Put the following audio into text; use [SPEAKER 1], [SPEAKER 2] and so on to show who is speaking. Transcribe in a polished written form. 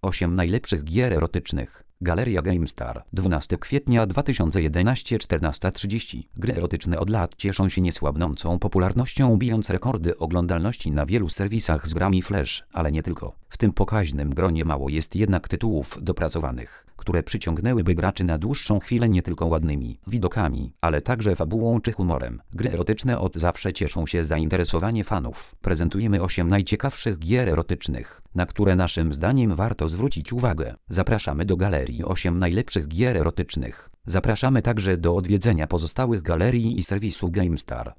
[SPEAKER 1] 8 najlepszych gier erotycznych. Galeria GameStar. 12 kwietnia 2011, 14:30. Gry erotyczne od lat cieszą się niesłabnącą popularnością, bijąc rekordy oglądalności na wielu serwisach z grami Flash, ale nie tylko. W tym pokaźnym gronie mało jest jednak tytułów dopracowanych, które przyciągnęłyby graczy na dłuższą chwilę nie tylko ładnymi widokami, ale także fabułą czy humorem. Gry erotyczne od zawsze cieszą się zainteresowanie fanów. Prezentujemy 8 najciekawszych gier erotycznych, na które naszym zdaniem warto zwrócić uwagę. Zapraszamy do galerii 8 najlepszych gier erotycznych. Zapraszamy także do odwiedzenia pozostałych galerii i serwisu GameStar.